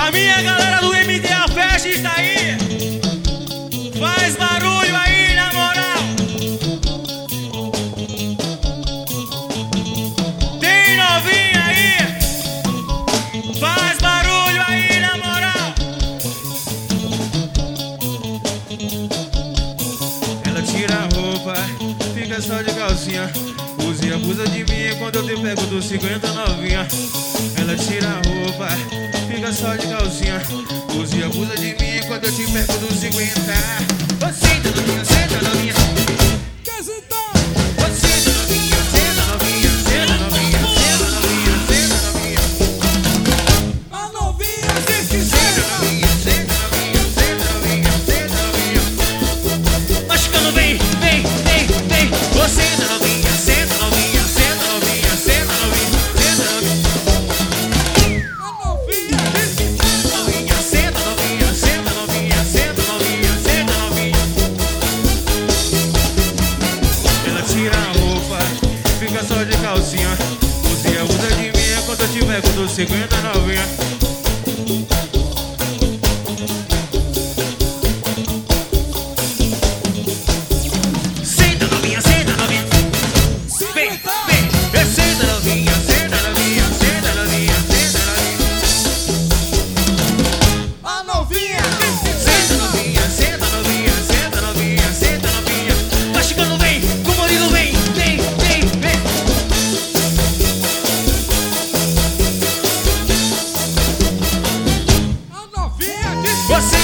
A minha galera do MDA Fest está aí. Faz barulho aí, na moral. Tem novinha aí. Faz barulho aí, na moral. Ela tira a roupa, fica só de calcinha. Use e abusa de mim quando eu te pego dos 50 novinha. Ela tira a roupa, fica só de calcinha. Use e abusa de mim quando eu te pego dos 50. Senta novinha, senta novinha. Quer sentar? Senta novinha, senta novinha, senta novinha, senta novinha, senta novinha. A novinha diz que Senta senta. novinha, senta novinha, senta novinha, senta novinha. Machucando bem, bem, bem, bem. Senta novinha, senta novinha, senta novinha, senta novinha, senta novinha. A novinha diz que senta. Novinha, senta novinha, senta novinha, senta novinha, senta novinha. Ela tira a roupa, fica só de calcinha. Você abusa de mim quando eu te pego dos 50 novinha. Senta novinha, senta novinha. Vem, vem, senta novinha, senta novinha, senta novinha, senta novinha. A novinha diz que Senta novinha, senta novinha, senta novinha, senta novinha. Tá chegando bem, com o marido vem, vem, vem, vem. A novinha diz que Você